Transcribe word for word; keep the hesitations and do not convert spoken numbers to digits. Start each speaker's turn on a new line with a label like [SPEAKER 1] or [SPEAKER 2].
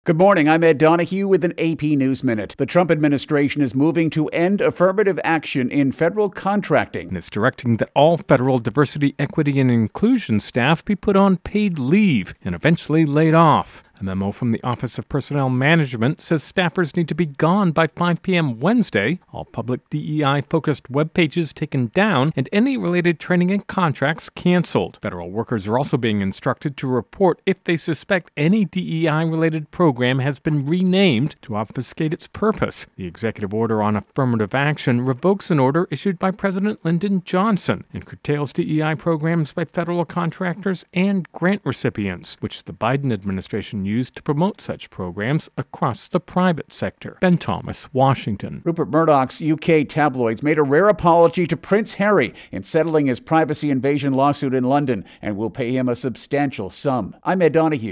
[SPEAKER 1] Good morning, I'm Ed Donahue with an A P News Minute. The Trump administration is moving to end affirmative action in federal contracting.
[SPEAKER 2] And it's directing that all federal diversity, equity, and inclusion staff be put on paid leave and eventually laid off. A memo from the Office of Personnel Management says staffers need to be gone by five p.m. Wednesday, all public D E I-focused web pages taken down, and any related training and contracts canceled. Federal workers are also being instructed to report if they suspect any D E I-related program has been renamed to obfuscate its purpose. The executive order on affirmative action revokes an order issued by President Lyndon Johnson and curtails D E I programs by federal contractors and grant recipients, which the Biden administration used used to promote such programs across the private sector. Ben Thomas, Washington.
[SPEAKER 1] Rupert Murdoch's U K tabloids made a rare apology to Prince Harry in settling his privacy invasion lawsuit in London and will pay him a substantial sum. I'm Ed Donahue.